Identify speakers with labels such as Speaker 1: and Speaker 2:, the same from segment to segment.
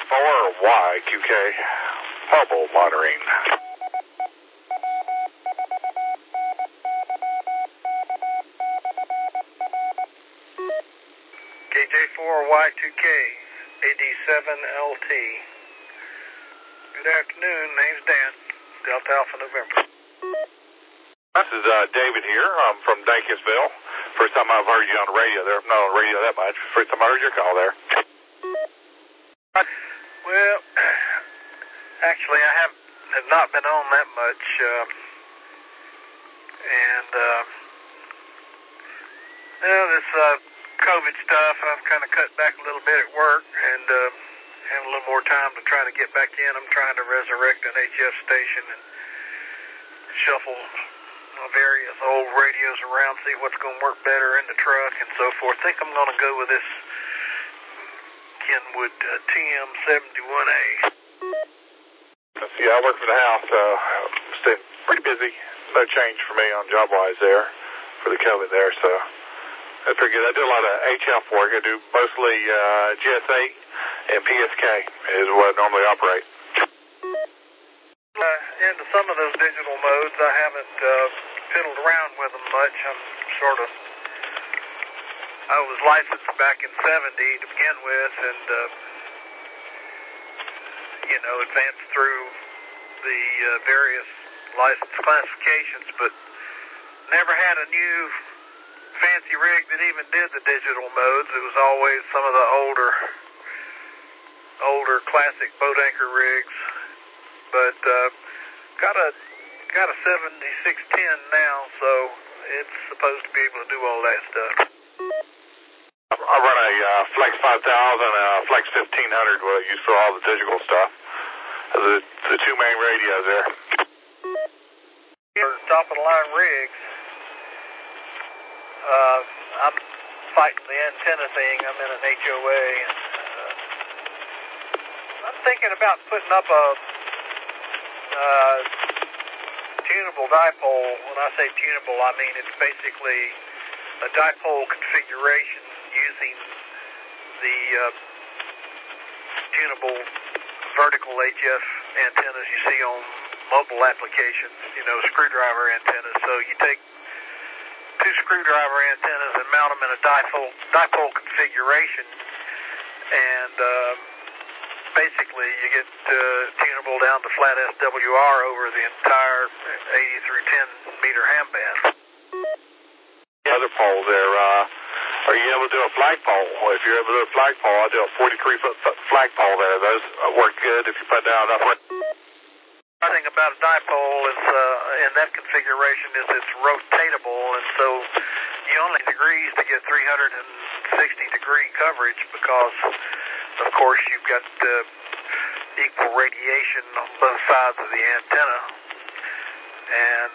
Speaker 1: KJ4YQK, mobile monitoring.
Speaker 2: KJ4Y2K, AD7LT. Good afternoon, name's Dan, Delta Alpha November.
Speaker 1: This is David here. I'm from Dacusville. First time I've heard you on the radio there. I'm not on the radio that much. First time I heard your call there.
Speaker 2: Well, actually I have not been on that much, this COVID stuff, I've kind of cut back a little bit at work and have a little more time to try to get back in. I'm trying to resurrect an HF station and shuffle various old radios around, see what's going to work better in the truck and so forth. I think I'm going to go with this Kenwood TM71A.
Speaker 1: Yeah, I work for the house. Staying pretty busy. No change for me on job-wise there for the COVID there, so that's pretty good. I do a lot of HF work. I do mostly GS8 and PSK is what I normally operate.
Speaker 2: Into some of those digital modes, I haven't fiddled around with them much. I was licensed back in 70 to begin with, and advanced through the various license classifications, but never had a new fancy rig that even did the digital modes. It was always some of the older classic boat anchor rigs, but got a 7610 now, so it's supposed to be able to do all that stuff.
Speaker 1: I run a Flex 5000 and a Flex 1500, what I use for all the digital stuff. The two main radios there.
Speaker 2: For top of the line rigs, I'm fighting the antenna thing. I'm in an HOA. And, I'm thinking about putting up a tunable dipole. When I say tunable, I mean it's basically a dipole configuration using the tunable vertical HF antennas you see on mobile applications, screwdriver antennas. So you take two screwdriver antennas and mount them in a dipole configuration, and basically you get tunable down to flat SWR over the entire 80 through 10 meter ham band.
Speaker 1: Other poles there, are you able to do a flagpole? Well, if you're able to do a flagpole, I'll do a 43-foot flagpole there. Those work good if you put down enough.
Speaker 2: The thing about a dipole is, in that configuration, is it's rotatable, and so you only degrees to get 360-degree coverage because, of course, you've got equal radiation on both sides of the antenna, and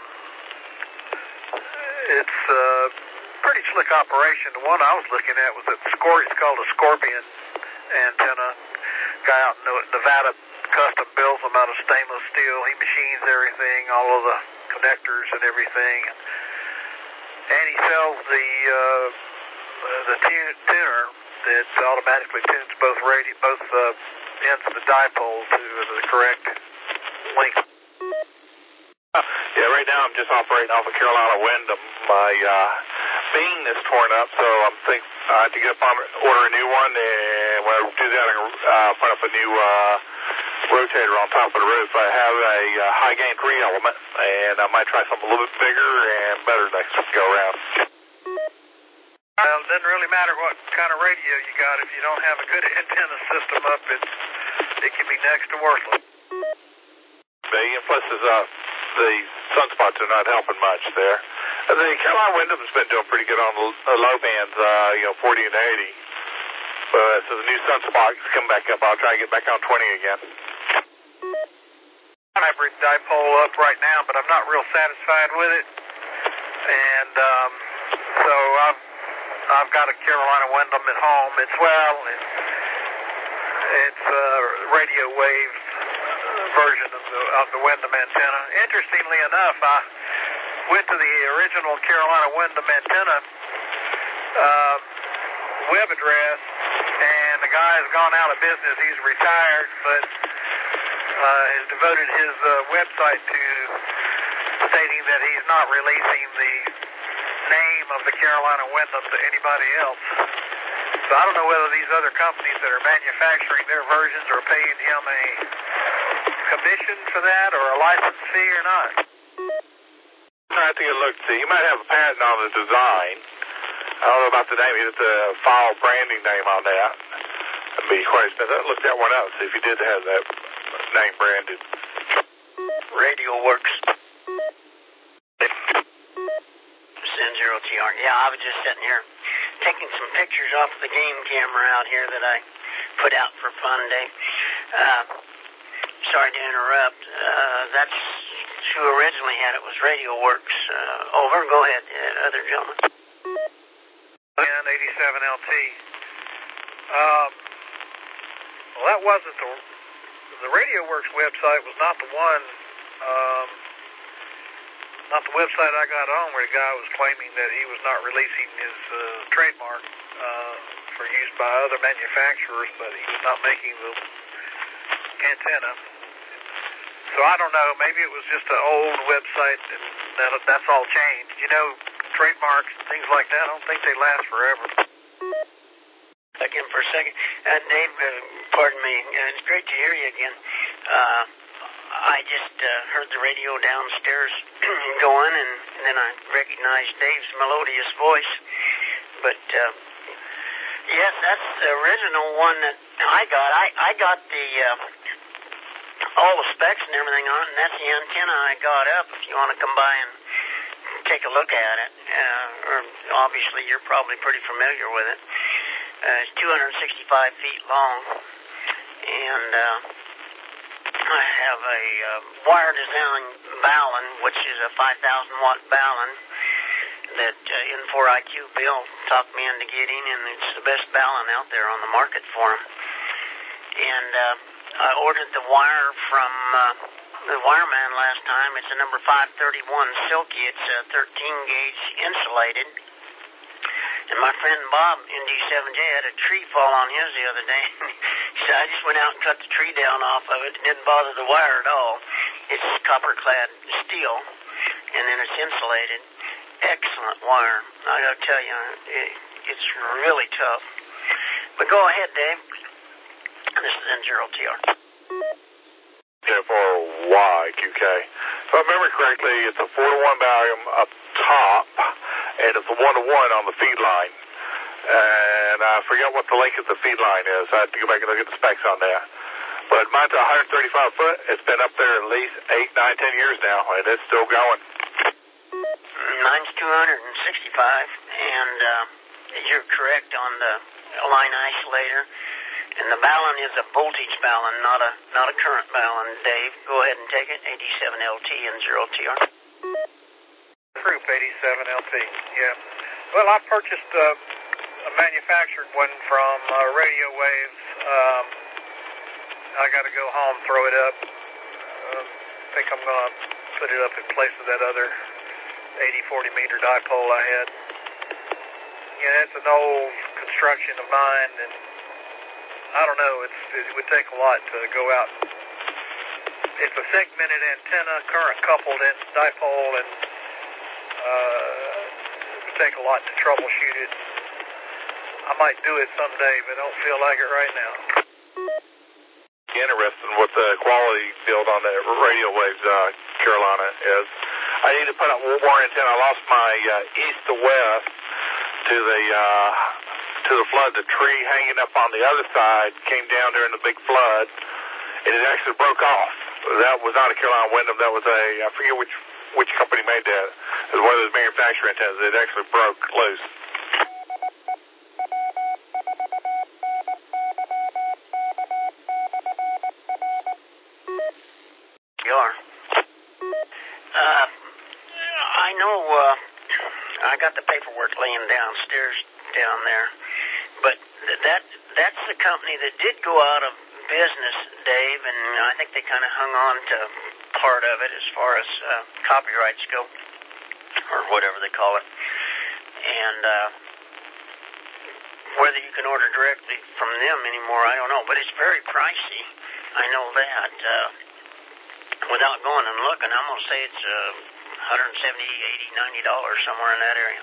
Speaker 2: it's pretty slick operation. The one I was looking at was it's called a Scorpion antenna. Guy out in Nevada custom builds them out of stainless steel. He machines everything, all of the connectors and everything, and he sells the tuner that automatically tunes both ends of the dipole to the correct length.
Speaker 1: Yeah, right now I'm just operating off of Carolina Wyndham. My beam is torn up, so I have to get up on order a new one, and when I do that, I can put up a new rotator on top of the roof. I have a high gain 3 element, and I might try something a little bit bigger and better next go around.
Speaker 2: Well, it doesn't really matter what kind of radio you got. If you don't have a good antenna system up, it can be next to worthless.
Speaker 1: And plus, the sunspots are not helping much there. The Carolina Wyndham's been doing pretty good on the low bands, 40 and 80. But so the new sunspots come back up. I'll try to get back on 20 again.
Speaker 2: Hybrid dipole up right now, but I'm not real satisfied with it. And so I've got a Carolina Wyndham at home. It's radio wave version of the Wyndham antenna. Interestingly enough, I went to the original Carolina Wyndham antenna web address, and the guy has gone out of business. He's retired, but has devoted his website to stating that he's not releasing the name of the Carolina Wyndham to anybody else. So I don't know whether these other companies that are manufacturing their versions are paying him a commission for that or a license fee or not.
Speaker 1: I think it looks, he might have a patent on the design. I don't know about the name. He has a file branding name on that. It'd be quite expensive. Look that one up, see if he did have that name branded.
Speaker 3: Radio Works. N0TR. Yeah, I was just sitting here taking some pictures off the game camera out here that I put out for fun, Dave. Sorry to interrupt. That's who originally had it, was Radio Works. Over. Go ahead, other gentleman.
Speaker 2: 87LT. Well, that wasn't the Radio Works website was not the one, not the website I got on where the guy was claiming that he was not releasing his trademark for use by other manufacturers, but he was not making the antenna. So I don't know, maybe it was just an old website and that's all changed. You know, trademarks and things like that, I don't think they last forever.
Speaker 3: Again for a second. Dave, pardon me, it's great to hear you again. I just heard the radio downstairs going, and then I recognized Dave's melodious voice. But, yes, that's the original one that I got. I got the all the specs and everything on it, and that's the antenna I got up if you want to come by and take a look at it. Or obviously you're probably pretty familiar with it. It's 265 feet long, and I have a wire design Balun, which is a 5,000-watt Balun that N4IQ Bill talked me into getting, and it's the best Balun out there on the market for him. And I ordered the wire from the wireman last time. It's a number 531 Silky. It's 13-gauge insulated. And my friend Bob in D7J had a tree fall on his the other day. He said, I just went out and cut the tree down off of it. It didn't bother the wire at all. It's copper-clad steel, and then it's insulated. Excellent wire. I got to tell you, it's really tough. But go ahead, Dave. This is N0TR.
Speaker 1: N4YQK. If I remember correctly, it's a 4-to-1 volume up top, and it's a 1-to-1 on the feed line. And I forget what the length of the feed line is. I have to go back and look at the specs on that. But mine's 135 foot. It's been up there at least 8, 9, 10 years now, and it's still going.
Speaker 3: Mine's 265, and you're correct on the line isolator. And the Balun is a voltage Balun, not a current Balun. Dave, go ahead and take it. 87LT and 0TR.
Speaker 2: Group 87LT, yeah. Well, I purchased a manufactured one from Radio Waves. I got to go home, throw it up. I think I'm going to put it up in place of that other 80-40 meter dipole I had. Yeah, it's an old construction of mine, and I don't know, it would take a lot to go out. It's a segmented antenna, current coupled in dipole, and it would take a lot to troubleshoot it. I might do it someday, but I don't feel like it right now.
Speaker 1: Interesting what the quality build on the Radio Waves Carolina is. I need to put up one more antenna. I lost my east to west to the flood. The tree hanging up on the other side came down during the big flood, and it actually broke off. That was not a Carolina Wyndham. That was I forget which company made that. It was one of those manufacturing antennas. It actually broke loose.
Speaker 3: You are. I know I got the paperwork laying downstairs down there, but that's the company that did go out of business, Dave, and I think they kind of hung on to part of it as far as copyrights go, or whatever they call it. And whether you can order directly from them anymore, I don't know. But it's very pricey. I know that. Without going and looking, I'm going to say it's $170, $80, $90 somewhere in that area.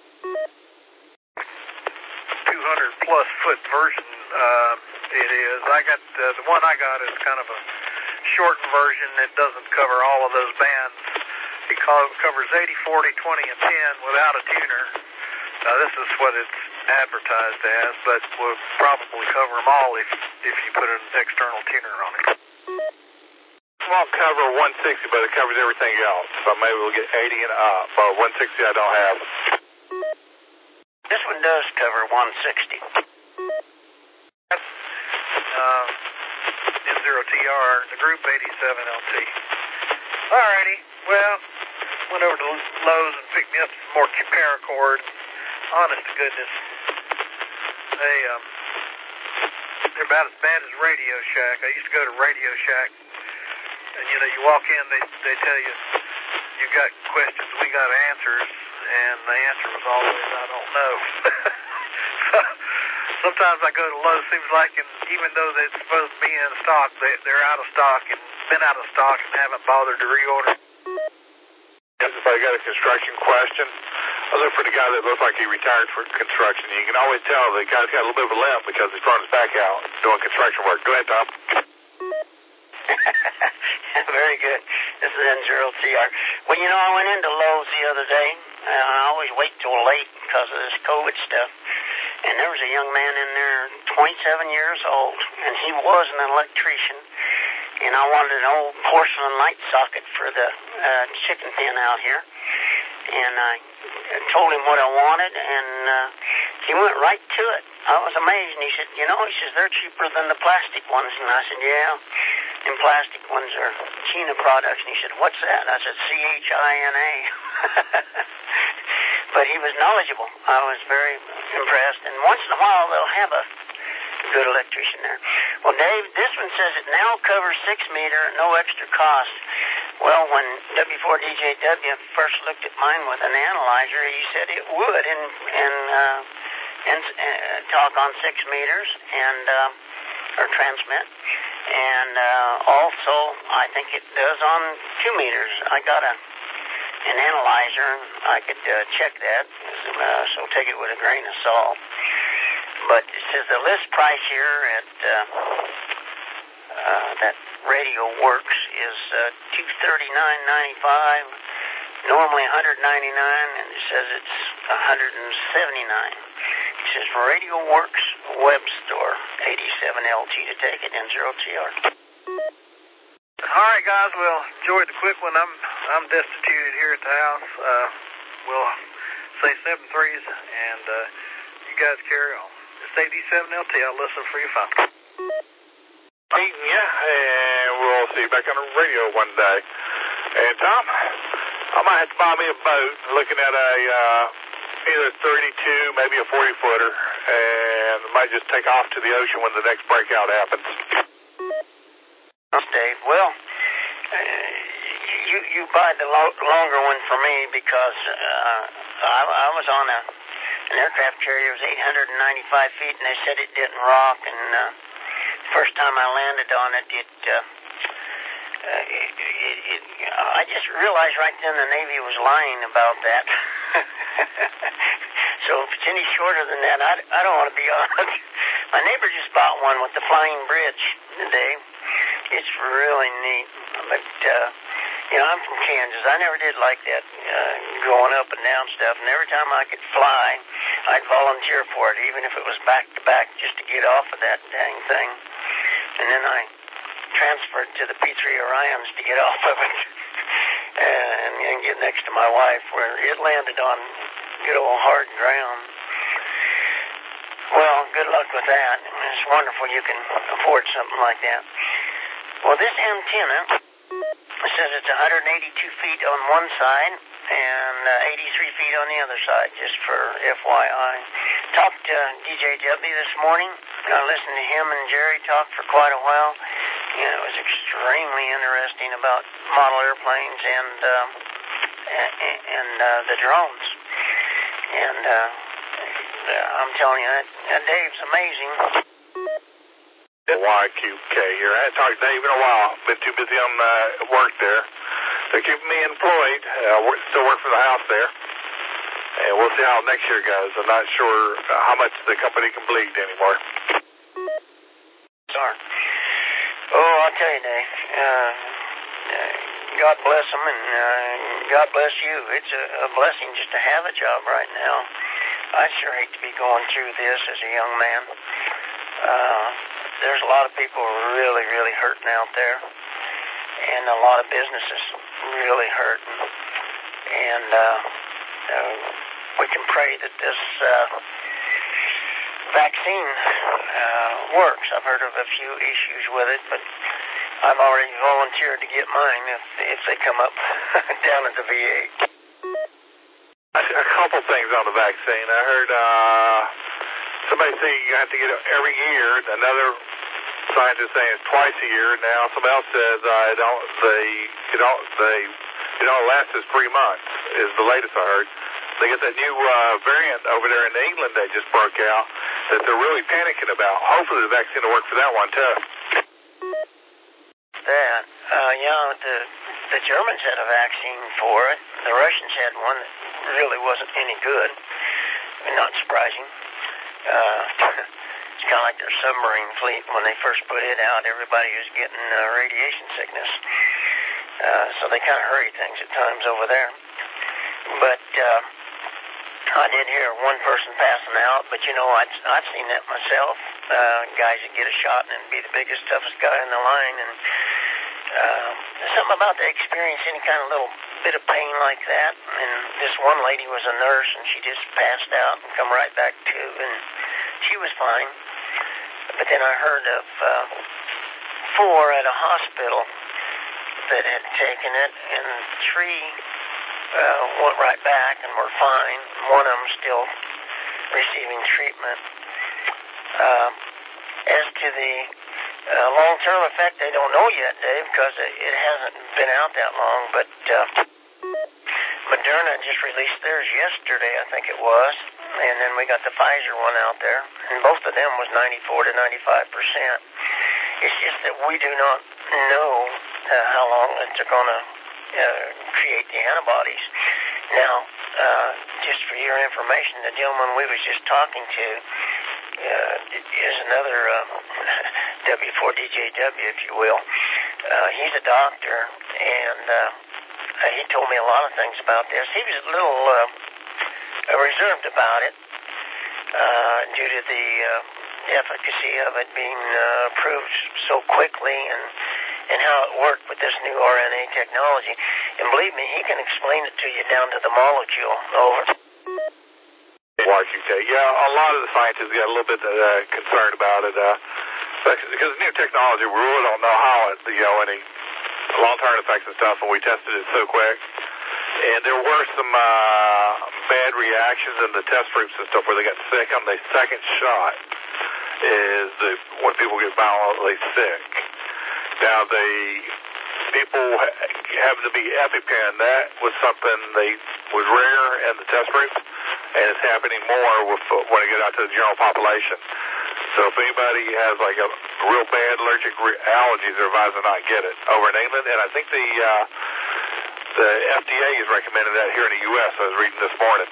Speaker 2: 200-plus foot version it is. I got the one I got is kind of a shortened version. It doesn't cover all of those bands. It covers 80, 40, 20, and 10 without a tuner. This is what it's advertised as, but will probably cover them all if you put an external tuner on it.
Speaker 1: It won't cover 160, but it covers everything else. So maybe we'll get 80 and up. 160 I don't have.
Speaker 3: This one does cover 160.
Speaker 2: N0TR, the Group 87LT. Alrighty, well, went over to Lowe's and picked me up some more paracord. Honest to goodness, they're about as bad as Radio Shack. I used to go to Radio Shack, and you walk in, they tell you got questions, we got answers, and the answer was always I don't know. Sometimes I go to Lowe's, seems like, and even though they're supposed to be in stock, they're out of stock and been out of stock and haven't bothered to reorder.
Speaker 1: If I got a construction question, I look for the guy that looks like he retired for construction. You can always tell the guy's got a little bit of a limp because he's throwing his back out doing construction work. Go ahead, Tom.
Speaker 3: Very good. This is N0TR. Well, I went into Lowe's the other day. I always wait till late because of this COVID stuff. And there was a young man in there, 27 years old, and he was an electrician. And I wanted an old porcelain light socket for the chicken pen out here. And I told him what I wanted, and he went right to it. I was amazed, and he said, they're cheaper than the plastic ones. And I said, yeah, and plastic ones are China products. And he said, what's that? I said, CHINA. But he was knowledgeable. I was very impressed. And once in a while, they'll have a good electrician there. Well, Dave, this one says it now covers 6 meter, no extra cost. Well, when W4DJW first looked at mine with an analyzer, he said it would and talk on 6 meters or transmit. And also, I think it does on 2 meters. I got an analyzer, and I could check that, so take it with a grain of salt. But it says the list price here at that Radio Works is $239.95, normally $199, and it says it's $179. It says Radio Works Web Store, 87LT to take it, N0TR.
Speaker 2: All right, guys. Well, enjoyed the quick one. I'm destituted here at the house. We'll say 7 threes, and you guys carry on. It's 87LT. I'll listen for your phone.
Speaker 1: Yeah, and we'll see you back on the radio one day. And Tom, I might have to buy me a boat. Looking at either 32, maybe a 40-footer, and might just take off to the ocean when the next breakout happens.
Speaker 3: Dave, well, you buy the longer one for me because I was on an aircraft carrier. It was 895 feet, and they said it didn't rock. And the first time I landed on it, I just realized right then the Navy was lying about that. So if it's any shorter than that, I don't want to be on it. My neighbor just bought one with the flying bridge today. It's really neat. But, I'm from Kansas. I never did like that going up and down stuff. And every time I could fly, I'd volunteer for it, even if it was back-to-back, just to get off of that dang thing. And then I transferred to the P-3 Orions to get off of it and get next to my wife, where it landed on good old hard ground. Well, good luck with that. It's wonderful you can afford something like that. Well, this antenna says it's 182 feet on one side and 83 feet on the other side, just for FYI. Talked to DJW this morning. I listened to him and Jerry talk for quite a while. And it was extremely interesting about model airplanes and the drones. And I'm telling you, that Dave's amazing.
Speaker 1: YQK here. I hadn't talked to Dave in a while. Been too busy on work there. They're keeping me employed. Still work from the house there. And we'll see how next year goes. I'm not sure how much the company can bleed anymore.
Speaker 3: Sorry. Oh, I'll tell you, Dave. God bless them, and God bless you. It's a blessing just to have a job right now. I sure hate to be going through this as a young man. There's a lot of people really, really hurting out there, and a lot of businesses really hurting. And we can pray that this vaccine works. I've heard of a few issues with it, but I've already volunteered to get mine if they come up down at the VA.
Speaker 1: A couple things on the vaccine. I heard somebody saying you have to get it every year. Another scientist saying it's twice a year. Now somebody else says it lasts 3 months. Is the latest I heard. They got that new variant over there in England that just broke out that they're really panicking about. Hopefully the vaccine will work for that one too.
Speaker 3: The Germans had a vaccine for it. The Russians had one that really wasn't any good. Not surprising. It's kind of like their submarine fleet. When they first put it out, everybody was getting radiation sickness. So they kind of hurried things at times over there. But I did hear one person passing out, but I've seen that myself. Guys that get a shot and be the biggest, toughest guy in the line, and something about they experience any kind of little bit of pain like that. And this one lady was a nurse, and she just passed out and come right back to, and she was fine. But then I heard of 4 at a hospital that had taken it, and 3 went right back and were fine. One of them still receiving treatment. As to the long-term effect, they don't know yet, Dave, because it hasn't been out that long. But Moderna just released theirs yesterday, I think it was, and then we got the Pfizer one out there, and both of them was 94 to 95%. It's just that we do not know how long they're going to create the antibodies. Now, just for your information, the gentleman we was just talking to is another W4DJW, if you will. He's a doctor, and he told me a lot of things about this. He was a little reserved about it due to the efficacy of it being approved so quickly and how it worked with this new RNA technology. And believe me, he can explain it to you down to the molecule. Over.
Speaker 1: YQK. Yeah, a lot of the scientists got a little bit concerned about it because new technology, we really don't know how it, any long-term effects and stuff, and we tested it so quick. And there were some bad reactions in the test groups and stuff where they got sick on the second shot is when people get violently sick. Now, the people having to be EpiPen, that was something was rare in the test groups, and it's happening more when it gets out to the general population. So if anybody has like a real bad allergic allergies, they're advised to not get it over in England. And I think the FDA is recommending that here in the U.S. I was reading this morning.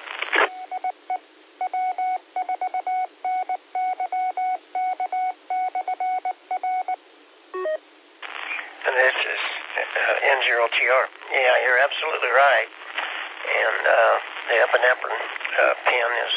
Speaker 3: And this is N0TR. Yeah, you're absolutely right. And the epinephrine pen is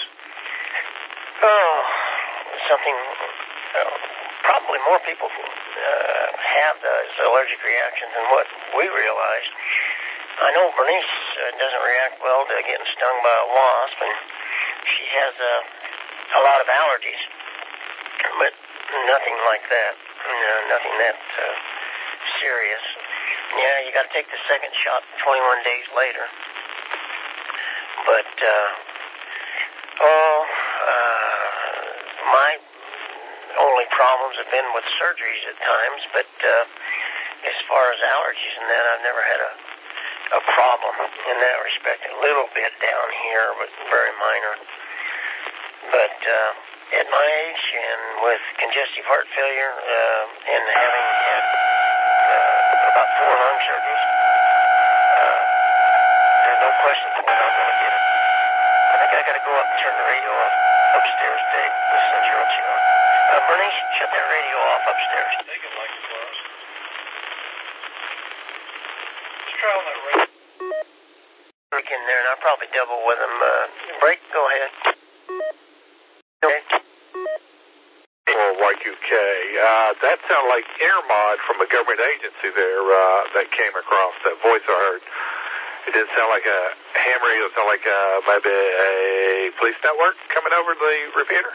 Speaker 3: something probably more people have those allergic reactions than what we realized. I know Bernice doesn't react well to getting stung by a wasp, and she has a lot of allergies, but nothing like that. Nothing that serious. Yeah, you got to take the second shot 21 days later. But my only problems have been with surgeries at times, but as far as allergies and that, I've never had a problem in that respect. A little bit down here, but very minor.
Speaker 4: But at my age and with congestive heart failure and having had about 4 lung surgeries, there's no question for it. I'm going to get it. I think I got to go up and turn the radio off upstairs, Dave. This is Central Channel. Bernice, shut that radio off upstairs.
Speaker 2: Take it like it was. Let's try on that radio.
Speaker 4: Break in there, and I'll probably double with him. Break, go ahead. Okay.
Speaker 1: Or Y2K. That sounded like Intermod from a government agency there that came across, that voice I heard. It didn't sound like a ham radio. It sounded like maybe a police network coming over the repeater.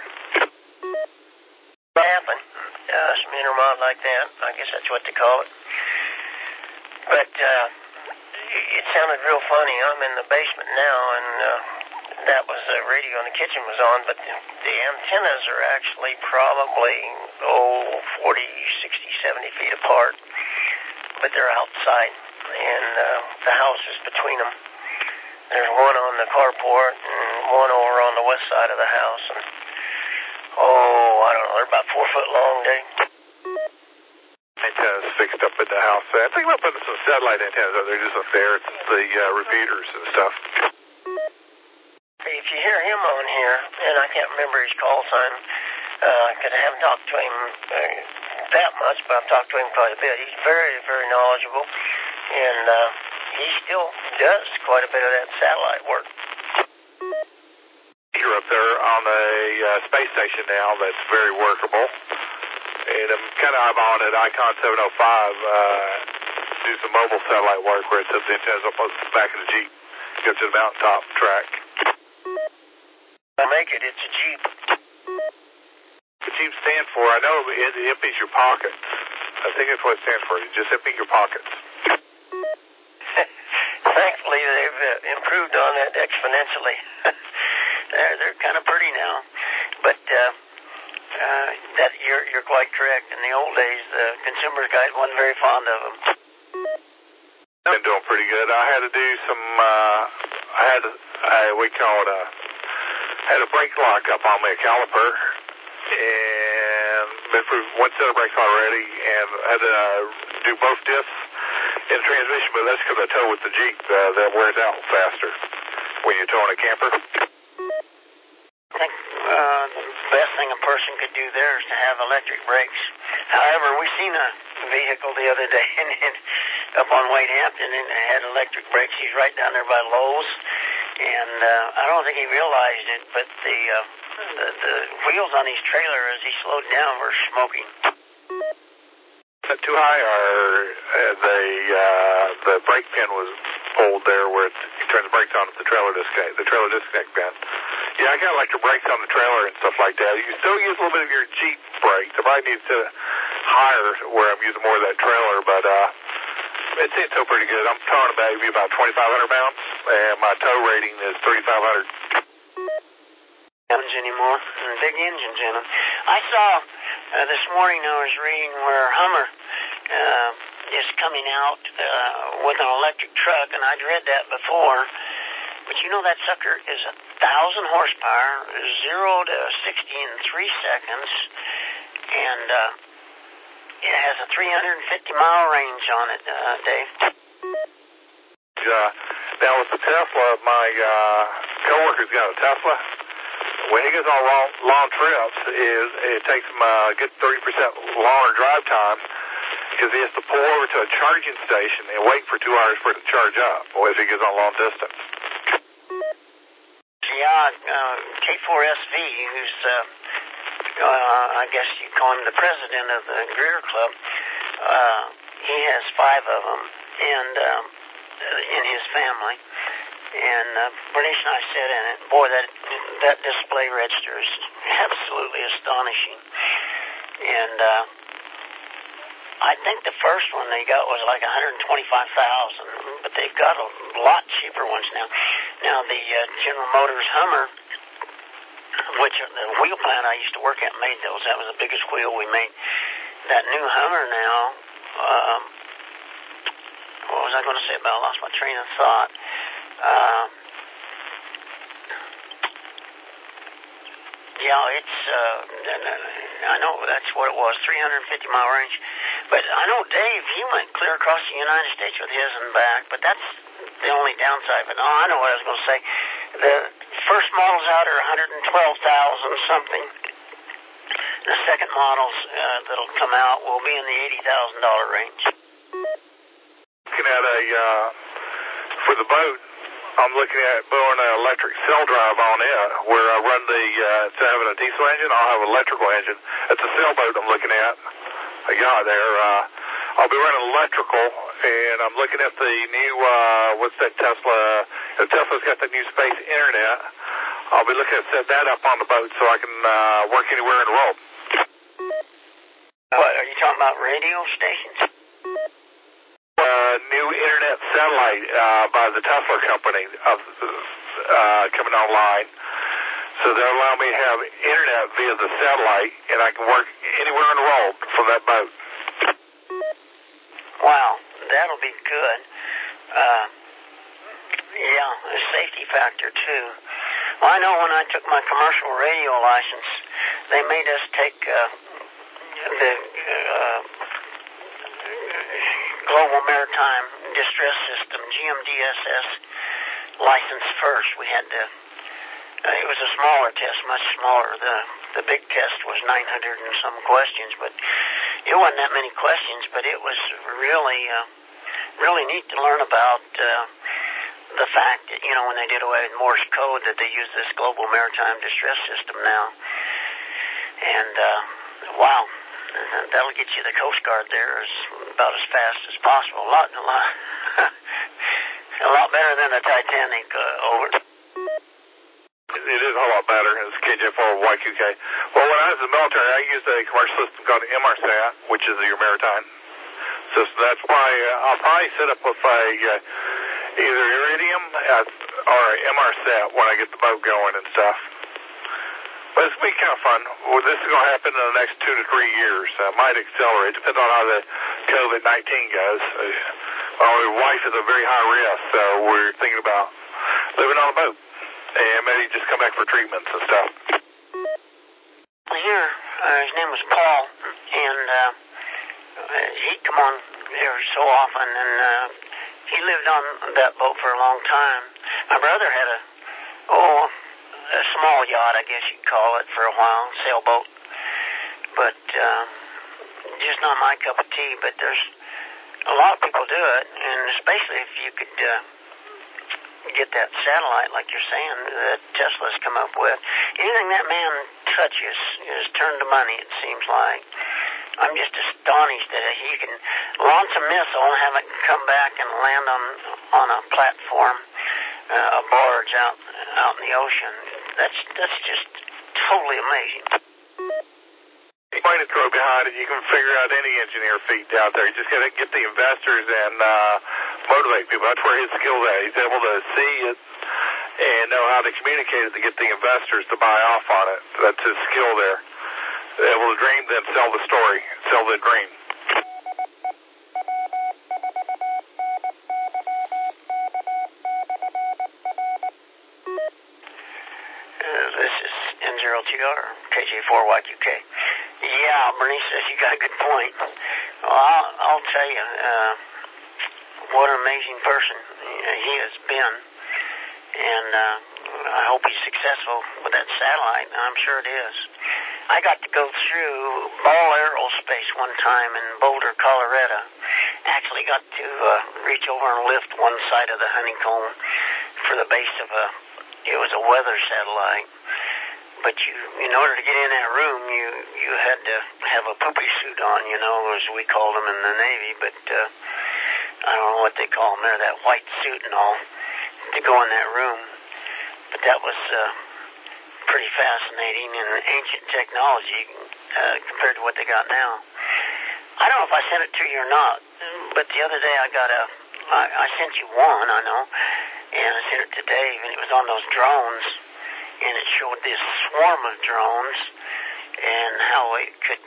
Speaker 4: What happened? Some Intermod like that. I guess that's what they call it. But it sounded real funny. I'm in the basement now, and that was the radio in the kitchen was on, but the antennas are actually probably 40, 60, 70 feet apart, but they're outside, and the house is between them. There's one on the carport and one over on the west side of the house, and I don't know, they're about 4 foot long, Dave.
Speaker 1: Antennas fixed up in the house. I think about putting some satellite antennas out there just up there. It's the repeaters and stuff.
Speaker 4: If you hear him on here, and I can't remember his call sign, because I haven't talked to him that much, but I've talked to him quite a bit. He's very, very knowledgeable, and he still does quite a bit of that satellite work.
Speaker 1: You're up there on a space station now that's very workable. And I'm kind of eyeballing at Icon 705, do some mobile satellite work where it says the antenna's up on the back of the Jeep, go to the mountaintop track.
Speaker 4: I make it, it's a Jeep.
Speaker 1: What Jeep stand for, I know it empties your pockets. I think that's what it stands for, you just empty your pockets.
Speaker 4: Thankfully, they've improved on that exponentially. They're kind of pretty now. But that you're quite correct. In the old days, the consumers guys wasn't very fond of them.
Speaker 1: Been doing pretty good. I had to do some, had a brake lock up on me, a caliper, and been through one set of brakes already, and had to do both diffs in the transmission, but that's because I tow with the Jeep. That wears out faster when you're towing a camper.
Speaker 3: I think the best thing a person could do there is to have electric brakes. However, we seen a vehicle the other day up on Wade Hampton, and it had electric brakes. He's right down there by Lowe's, and I don't think he realized it, but the wheels on his trailer as he slowed down were smoking.
Speaker 1: Too high, or the brake pin was pulled there where you turn the brakes on at the trailer disconnect pin. Yeah, I got electric brakes on the trailer and stuff like that. You still use a little bit of your Jeep brakes. I probably need to higher where I'm using more of that trailer, but it's still pretty good. I'm towing maybe about 2,500 pounds, and my tow rating is 3,500.
Speaker 3: Anymore, big engines in them. I saw this morning, I was reading where Hummer is coming out with an electric truck, and I'd read that before. But you know that sucker is 1,000 horsepower, 0 to 60 in 3 seconds, and it has a 350-mile range on it, Dave.
Speaker 1: Now with the Tesla, my coworker's got a Tesla. When he goes on long trips, it takes him a good 30% longer drive time because he has to pull over to a charging station and wait for 2 hours for it to charge up, or if he goes on long distance.
Speaker 3: Yeah, K4SV, who's, I guess you call him the president of the Greer Club, he has 5 of them, and in his family. And Bernice and I sat in it. Boy, that display register is absolutely astonishing. And I think the first one they got was like $125,000, but they've got a lot cheaper ones now. Now the General Motors Hummer, which the wheel plant I used to work at made those. That was the biggest wheel we made. That new Hummer now, what was I going to say about it? I lost my train of thought. Yeah, it's, I know that's what it was, 350-mile range. But I know Dave, he went clear across the United States with his and back, but that's the only downside. But no, I know what I was going to say. The first models out are 112,000 something. The second models that'll come out will be in the $80,000 range.
Speaker 1: Looking at for the boat, I'm looking at putting an electric cell drive on it where I run instead of having a diesel engine, I'll have an electrical engine. It's a sailboat I'm looking at. I got there. I'll be running electrical, and I'm looking at the new, what's that Tesla? Tesla's got the new space internet. I'll be looking at set that up on the boat so I can work anywhere in the world.
Speaker 3: What, are you talking about radio stations?
Speaker 1: New internet satellite by the Tesla company coming online. So they'll allow me to have internet via the satellite, and I can work anywhere in the world from that boat.
Speaker 3: Wow, that'll be good. Yeah, a safety factor, too. Well, I know when I took my commercial radio license, they made us take the Global Maritime Distress System, GMDSS, license first. We had to, it was a smaller test, much smaller. The big test was 900 and some questions, but it wasn't that many questions, but it was really neat to learn about the fact that, you know, when they did away with Morse code, that they use this Global Maritime Distress System now. And, wow. That'll get you the Coast Guard there about as fast as possible. A lot better than the Titanic. Over.
Speaker 1: It is a whole lot better. It's KJ4YQK. Well, when I was in the military, I used a commercial system called MRSAT, which is your maritime system. That's why I'll probably set up with either Iridium or MRSAT when I get the boat going and stuff. But it's going to be kind of fun. Well, this is going to happen in the next 2 to 3 years. Might accelerate. Depends on how the COVID-19 goes. My wife is a very high risk, so we're thinking about living on a boat and maybe just come back for treatments and stuff.
Speaker 3: Here, his name was Paul, and he'd come on there so often, and he lived on that boat for a long time. My brother had a small yacht, I guess you'd call it, for a while, sailboat. But just not my cup of tea. But there's a lot of people do it, and especially if you could get that satellite, like you're saying, that Tesla's come up with. Anything that man touches is turned to money, it seems like. I'm just astonished that he can launch a missile and have it come back and land on a platform, a barge out in the ocean. That's just totally amazing.
Speaker 1: You find a throw behind it, you can figure out any engineer feat out there. You just got to get the investors and motivate people. That's where his skill's at. He's able to see it and know how to communicate it to get the investors to buy off on it. That's his skill there. Able to dream, then sell the story, sell the dream.
Speaker 3: This is N0TR, KJ4YQK. Yeah, Bernice says you got a good point. Well, I'll tell you, what an amazing person he has been. And I hope he's successful with that satellite, and I'm sure it is. I got to go through Ball Aerospace one time in Boulder, Colorado. Actually got to reach over and lift one side of the honeycomb for the base of it was a weather satellite. But in order to get in that room, you had to have a poopy suit on, as we called them in the Navy. But I don't know what they call them there, that white suit and all, to go in that room. But that was pretty fascinating and ancient technology compared to what they got now. I don't know if I sent it to you or not, but the other day I sent you one, I know, and I sent it to Dave, and it was on those drones, and it showed this swarm of drones and how it could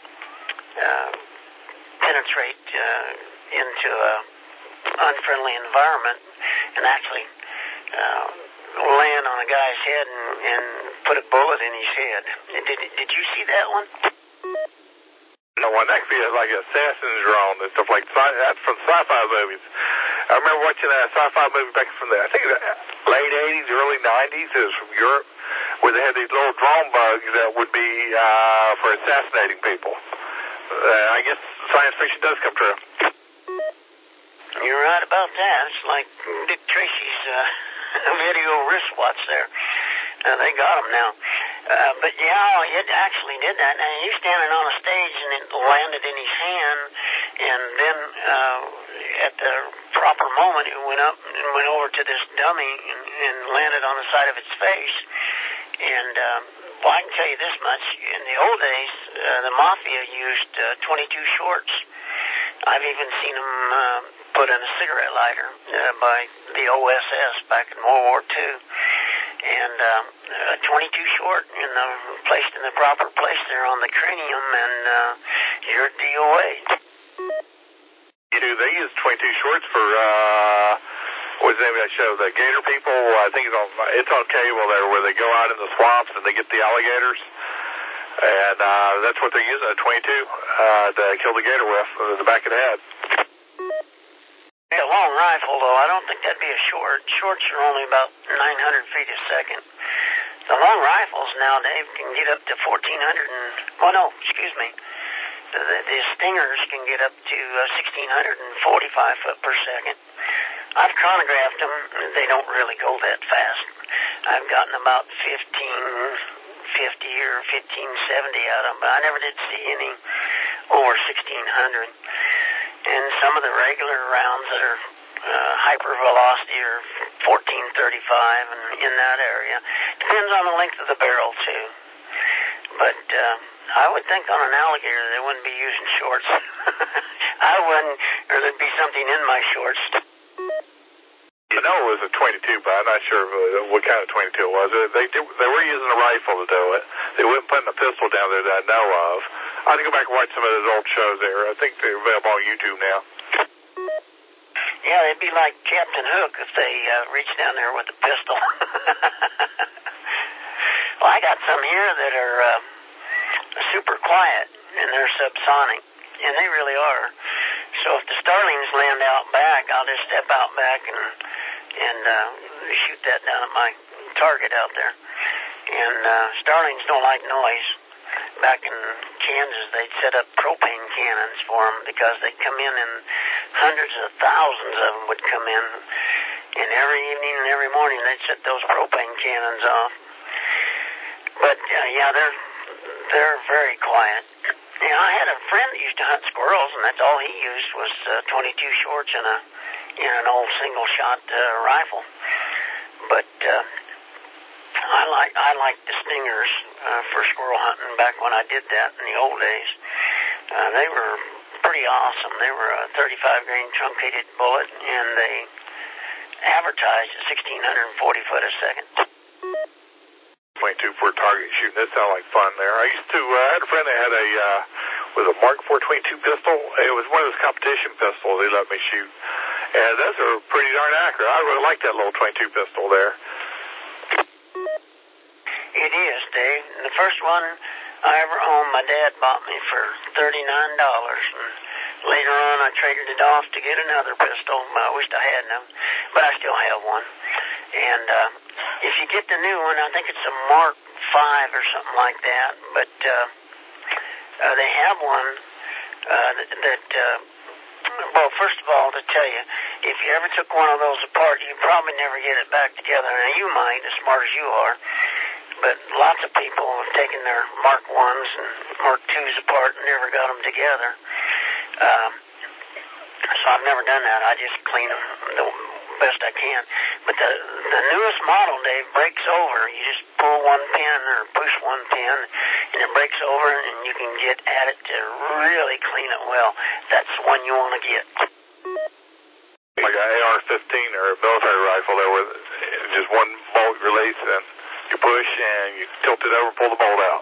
Speaker 3: penetrate into an unfriendly environment and actually land on a guy's head and put a bullet in his head. Did you see that one?
Speaker 1: No, that could be like an assassin's drone and stuff like that. That's from sci-fi movies. I remember watching a sci-fi movie back from I think the late 80s, early 90s. It was from Europe, where they had these little drone bugs that would be for assassinating people. I guess science fiction does come true.
Speaker 3: You're right about that. It's like Dick Tracy's video wristwatch there. They got him now. But yeah, it actually did that. And he's standing on a stage and it landed in his hand, and then at the proper moment it went up and went over to this dummy and landed on the side of its face. And well, I can tell you this much. In the old days, the Mafia used 22 shorts. I've even seen them put in a cigarette lighter by the OSS back in World War II. And 22 short placed in the proper place there on the cranium, and you're DOA.
Speaker 1: You know, they use 22 shorts for, what's the name of that show? The Gator People. I think it's on cable there, where they go out in the swamps and they get the alligators. And that's what they're using, a 22, to kill the gator with, the back of the head.
Speaker 3: Yeah, a long rifle, though. I don't think that'd be a short. Shorts are only about 900 feet a second. The long rifles now, Dave, can get up to 1,400 The Stingers can get up to 1,645 foot per second. I've chronographed them. They don't really go that fast. I've gotten about 1,550 or 1,570 out of them, but I never did see any over 1,600. And some of the regular rounds that are hypervelocity are 1435 and in that area. Depends on the length of the barrel, too. But I would think on an alligator they wouldn't be using shorts. I wouldn't, or there'd be something in my shorts.
Speaker 1: I know it was a 22, but I'm not sure what kind of 22 it was. They were using a rifle to do it. They weren't putting a pistol down there that I know of. I have to go back and watch some of those old shows there. I think they're available on YouTube now.
Speaker 3: Yeah, they'd be like Captain Hook if they reached down there with a pistol. Well, I got some here that are super quiet, and they're subsonic, and they really are. So if the starlings land out back, I'll just step out back and shoot that down at my target out there. And starlings don't like noise. Back in Kansas, they'd set up propane cannons for them because they'd come in and hundreds of thousands of them would come in. And every evening and every morning, they'd set those propane cannons off. But, yeah, they're very quiet. You know, I had a friend that used to hunt squirrels, and that's all he used was 22 shorts and an old single-shot rifle. But I like the Stingers for squirrel hunting back when I did that in the old days. They were pretty awesome. They were a 35-grain truncated bullet, and they advertised at 1,640 foot a second.
Speaker 1: 22 for target shooting. That sounded like fun there. I had a friend that had a Mark IV 22 pistol. It was one of those competition pistols they let me shoot. And those are pretty darn accurate. I really like that little 22 pistol there.
Speaker 3: It is, Dave. And the first one I ever owned, my dad bought me for $39. And later on, I traded it off to get another pistol. I wished I had them, but I still have one. And if you get the new one, I think it's a Mark V or something like that. But they have one well, first of all, to tell you, if you ever took one of those apart, you'd probably never get it back together. Now, you might, as smart as you are. But lots of people have taken their Mark I's and Mark II's apart and never got them together. So I've never done that. I just clean them the best I can. But the newest model, Dave, breaks over. You just pull one pin or push one pin, and it breaks over, and you can get at it to really clean it well. That's the one you want to get.
Speaker 1: Like an AR-15 or a military rifle there with just one bolt release, and you push and you tilt it over, pull the bolt out.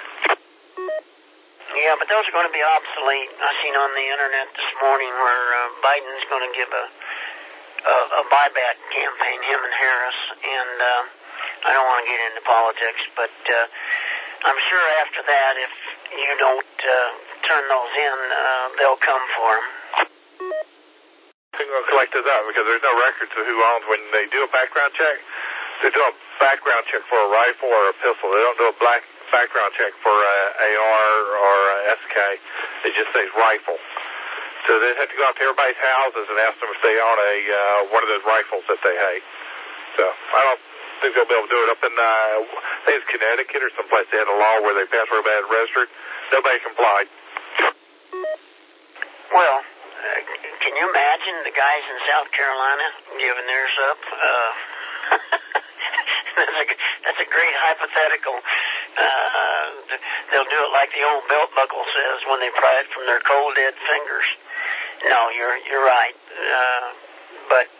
Speaker 3: Yeah, but those are going to be obsolete. I seen on the internet this morning where Biden's going to give a buyback campaign, him and Harris, and I don't want to get into politics, but I'm sure after that, if you don't turn those in, they'll come for them.
Speaker 1: I think we'll collect those out because there's no records of who owns. When they do a background check, they do a background check for a rifle or a pistol. They don't do a background check for a AR or a SK. It just says rifle. So they have to go out to everybody's houses and ask them if they own one of those rifles that they hate. So I don't think they'll be able to do it up in, I think it's Connecticut or someplace. They had a law where they passed where everybody had registered. Nobody complied.
Speaker 3: Well, can you imagine the guys in South Carolina giving theirs up? That's a great hypothetical. They'll do it like the old belt buckle says when they pry it from their cold dead fingers. No, you're right. But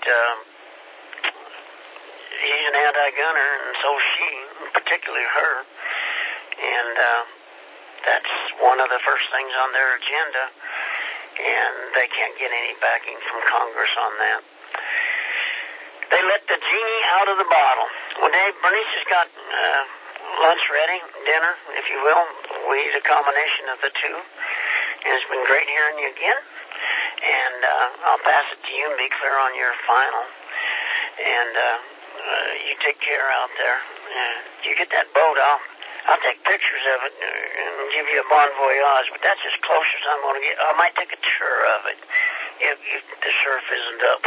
Speaker 3: he's an anti-gunner, and so is she, particularly her. And that's one of the first things on their agenda. And they can't get any backing from Congress on that. They let the genie out of the bottle. Well, Dave, Bernice has got lunch ready, dinner, if you will. We eat a combination of the two. And it's been great hearing you again. And I'll pass it to you and be clear on your final. And you take care out there. You get that boat, I'll take pictures of it and give you a bon voyage, but that's as close as I'm going to get. I might take a tour of it if the surf isn't up.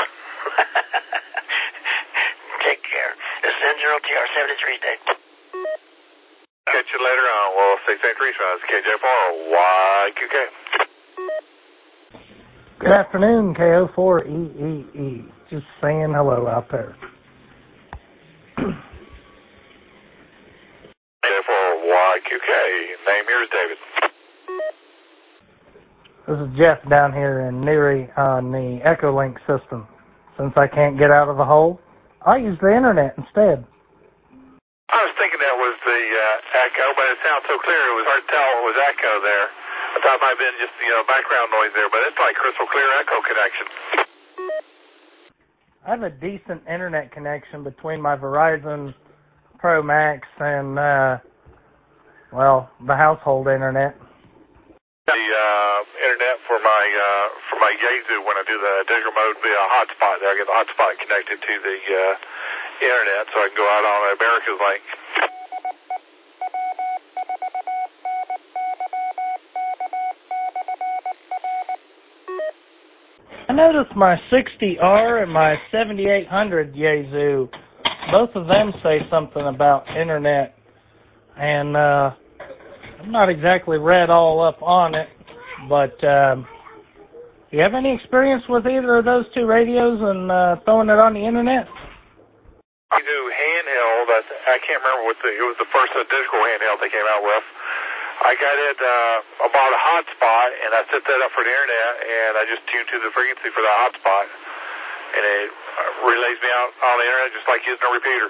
Speaker 3: Take care. This is N0TR 73 Dave.
Speaker 1: Catch you later on. Well, stay safe, Teresa. It's KJ4YQK.
Speaker 5: Good afternoon, KO4EEE. Just saying hello out there.
Speaker 1: KJ4YQK. Name here is David.
Speaker 5: This is Jeff down here in Neary on the Echolink system. Since I can't get out of the hole, I use the internet instead.
Speaker 1: I was thinking that was the echo, but it sounds so clear it was hard to tell it was echo there. I thought it might have been just background noise there, but it's like crystal clear echo connection.
Speaker 5: I have a decent internet connection between my Verizon Pro Max and, the household internet.
Speaker 1: The internet for my Yaesu when I do the digital mode via a hotspot there. I get the hotspot connected to the internet so I can go out on America's Link.
Speaker 5: I noticed my 60R and my 7800 Yaesu, both of them say something about internet, and I'm not exactly read all up on it, but do you have any experience with either of those two radios and throwing it on the internet?
Speaker 1: I do handheld. I can't remember it was the first digital handheld they came out with. I got it, I bought a hotspot, and I set that up for the internet, and I just tuned to the frequency for the hotspot, and it relays me out on the internet just like using a repeater.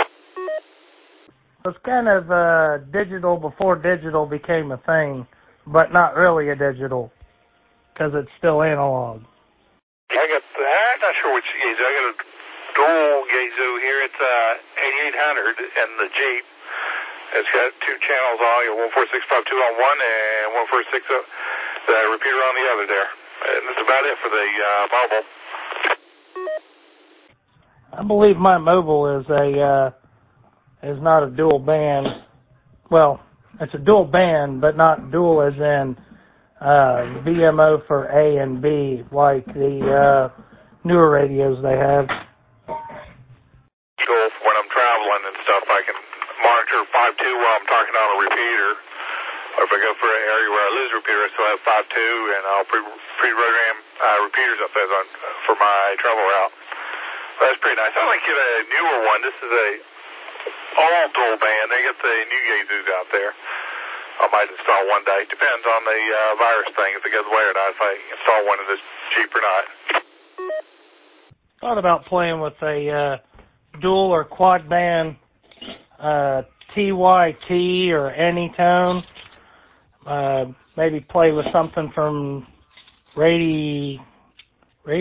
Speaker 5: It's kind of digital before digital became a thing, but not really a digital, because it's still analog.
Speaker 1: I'm not sure which Yaesu. I got a dual Yaesu here. It's 8800 and the Jeep. It's got two channels on, 14652 on one and 146 the repeater on the other there. And that's about it for the mobile.
Speaker 5: I believe my mobile is not a dual band. Well, it's a dual band, but not dual as in VMO for A and B, like the newer radios they have.
Speaker 1: So when I'm traveling and stuff, I can monitor 5.2 while I'm talking on a repeater. Or if I go for an area where I lose a repeater, I still have 5.2, and I'll pre-program repeaters up as for my travel route. That's pretty nice. I'd like to get a newer one. This is a all dual band. They get the new Yaesus out there. I might install one day. Depends on the virus thing, if it goes away or not, if I install one that's cheap or not.
Speaker 5: Thought about playing with a dual or quad band TYT or Anytone. Maybe play with something from Radio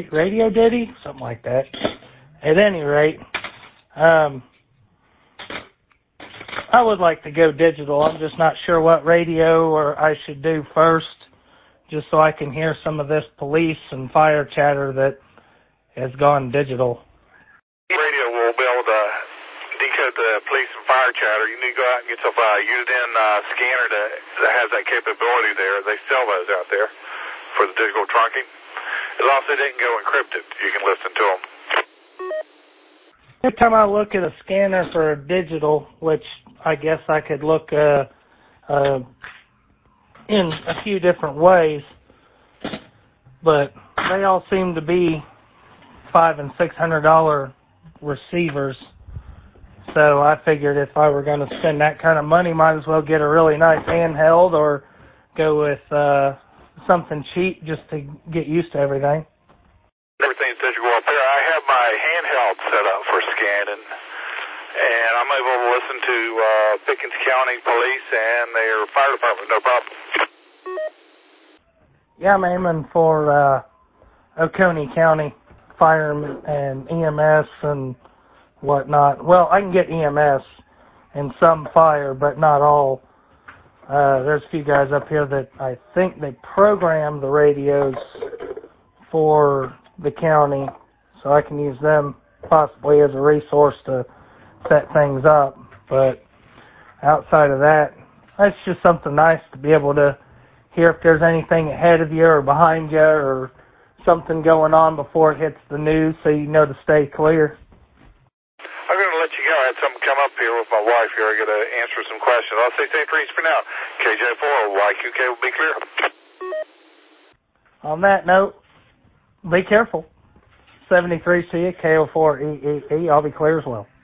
Speaker 5: Diddy, something like that. At any rate, I would like to go digital. I'm just not sure what radio or I should do first, just so I can hear some of this police and fire chatter that has gone digital.
Speaker 1: Radio will be able to decode the police and fire chatter. You need to go out and get yourself a used-in scanner that has that capability there. They sell those out there for the digital trunking. As long as they didn't go encrypted, you can listen to them.
Speaker 5: Every time I look at a scanner for a digital, which I guess I could look in a few different ways, but they all seem to be $500 and $600 receivers. So I figured if I were going to spend that kind of money, might as well get a really nice handheld or go with something cheap just to get used to everything.
Speaker 1: Everything's digital up there. I have my handheld set up for scanning, and I'm able to listen to Pickens County Police and their fire department, no problem.
Speaker 5: Yeah, I'm aiming for Oconee County Fire and EMS and whatnot. Well, I can get EMS and some fire, but not all. There's a few guys up here that I think they program the radios for the county, so I can use them possibly as a resource to set things up. But outside of that, that's just something nice to be able to hear if there's anything ahead of you or behind you or something going on before it hits the news, so you know to stay clear.
Speaker 1: I'm going to let you go. I had something come up here with my wife here. I got to answer some questions. I'll say St. Reese for now. KJ4, YQK will be clear.
Speaker 5: On that note, be careful. 73 see you, KO4 EEE. I'll be clear as well.